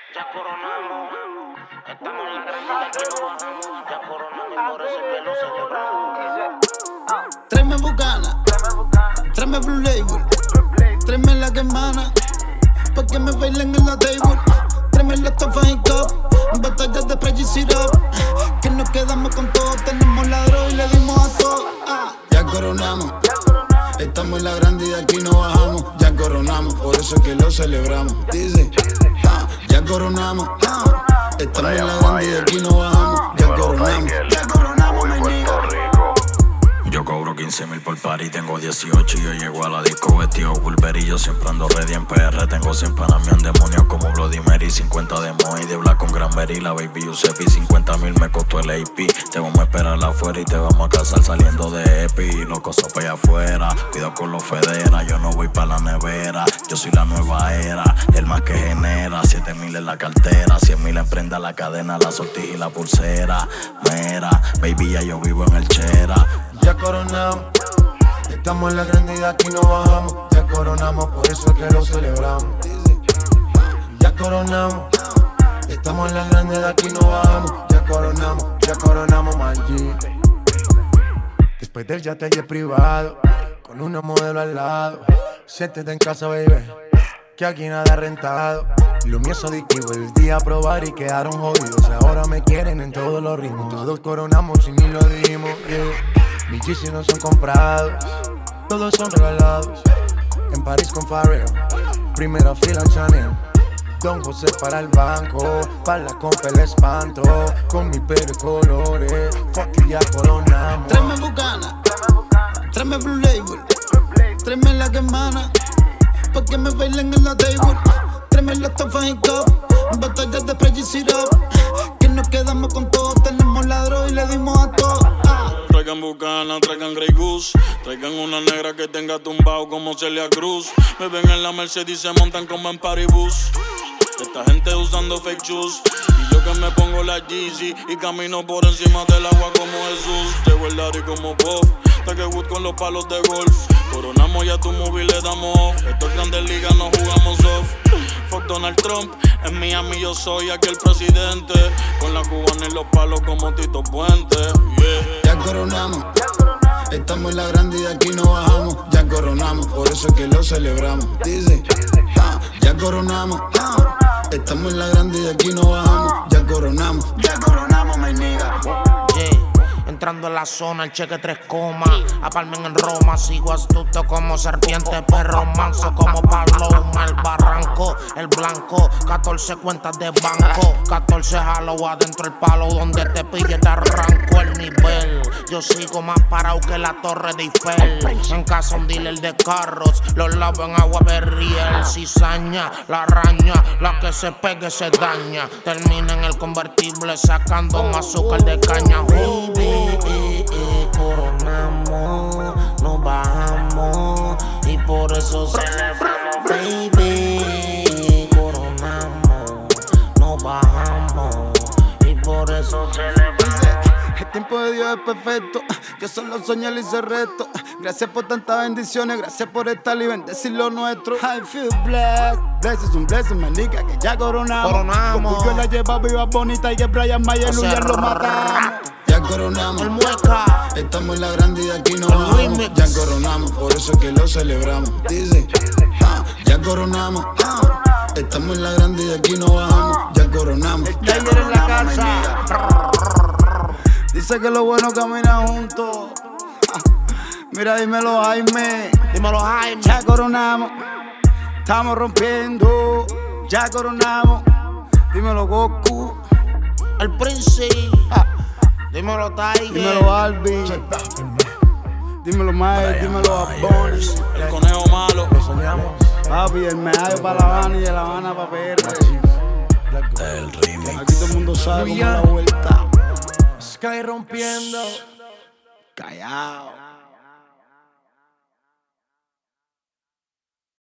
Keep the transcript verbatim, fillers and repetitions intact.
Ya coronamos, estamos en la grande de aquí no bajamos. Ya coronamos y por eso es que lo celebramos. Tráeme Bucana, tráeme Blue Label, tráeme la que emana, pa' que me bailen en la table. Tráeme la tofa y cup, batallas de spray y syrup, que nos quedamos con todo, tenemos la droga y le dimos a todo. Ah. Ya coronamos, estamos en la grande y de aquí no bajamos. Ya coronamos, por eso es que lo celebramos. Dice, ah, ya coronamos, ah, estamos en la grande y de aquí no bajamos. Ya coronamos, ya coronamos, my nigga. Yo cobro quince mil por party, tengo dieciocho y yo llego a la disco vestido Wolverine. Yo siempre ando ready en P R, tengo cien panas míos demonios como Bloody Mary. cincuenta de Moe y de Black con Granberry. La baby Giuseppe, cincuenta mil me costó el A P. Te vamos a esperar afuera y te vamos a casar saliendo de Epi. Loco sopa allá afuera, cuidado con los federas. Yo no voy pa' la nevera, yo soy la nueva era, el más que genera. siete mil en la cartera, cien mil en prenda, la cadena, la sortija y la pulsera. Mera, baby ya yo vivo en el Chera. Ya coronamos, estamos en la grande y de aquí no bajamos. Ya coronamos, por eso es que lo celebramos. Ya coronamos, estamos en la grande de aquí no bajamos. Ya coronamos, ya coronamos, my G. Después del yate y el privado, con una modelo al lado. Siéntete en casa, baby, que aquí nada rentado. Lo mío es adictivo, el día a probar y quedaron jodidos. Ahora me quieren en todos los ritmos. Todos coronamos y ni lo dijimos, yeah. Mis Yeezys no son comprados, todos son regalados. En París con Pharrell, primera fila Chanel. Don José para el banco, para la compa el espanto. Con mi pelo y colores, fuck you, ya coronamos. Tráeme Bucana, tráeme Blue Label, tráeme la que emana, pa' que me bailen en la table. Tráeme la tofa y cup, batallas de spray y syrup, que nos quedamos con todo, tenemos la droga y le dimos a todo. Ah. Traigan Bucana, traigan Grey Goose, traigan una negra que tenga tumbao como Celia Cruz. Me ven en la Mercedes y se montan como en Paribus. Esta gente usando fake shoes y yo que me pongo la Yeezy y camino por encima del agua como Jesús. Llego el Daddy como Puff, Taque Wood con los palos de golf. Coronamos y a tu móvil le damos off. Estos grandes ligas no jugamos soft. Fuck Donald Trump, en Miami yo soy aquel presidente. Con la cubana y los palos como Tito Puente, yeah. Ya coronamos, estamos en la grande y de aquí no bajamos. Ya coronamos, por eso es que lo celebramos. Dice, ah, ya coronamos, ah, estamos en la grande y de aquí no bajamos. Ya coronamos, ya coronamos, my nigga. Yeah. Entrando en la zona, el cheque tres comas. A Palmen en Roma, sigo astuto como serpiente, perro manso como Pablo el barranco, el blanco. catorce cuentas de banco, catorce jalo adentro el palo. Donde te pille te arranco el nivel. Yo sigo más parado que la torre de Eiffel. En casa un dealer de carros, los lavo en agua berriel. Cizaña, la araña, la que se pegue se daña. Termina en el convertible sacando un azúcar de caña. Baby, eh, eh, coronamos, nos bajamos y por eso celebramos. Baby, coronamos, nos bajamos y por eso celebramos. El tiempo de Dios es perfecto, yo solo soñé y hice reto. Gracias por tantas bendiciones, gracias por estar y bendecir lo nuestro. I feel blessed, blessed es un blessing, me indica que ya coronamos. Coronamos. Como yo la lleva viva bonita y que Brian Mayer O sea, ya lo matamos. Ya coronamos, El mueca, estamos en la grande y de aquí no El bajamos. remix. Ya coronamos, por eso es que lo celebramos. Dice, ah, ya coronamos, ah, estamos en la grande y de aquí no bajamos. Ya coronamos, ya Taylor en la coronamos, my casa. nigga. Dice que lo bueno camina juntos. Mira, dímelo, Jaime. Dímelo, Jaime. Ya coronamos, estamos rompiendo. Ya coronamos. Dímelo, Goku. El Príncipe. Dímelo, Tiger. Dímelo, Alvin. Dímelo, Mike. Dímelo, a Bonnie. El conejo malo. Lo soñamos. Papi, el medallo para La Habana y de La Habana para P R. El remix. Aquí todo el mundo sabe cómo es la vuelta. Sky rompiendo. Callao.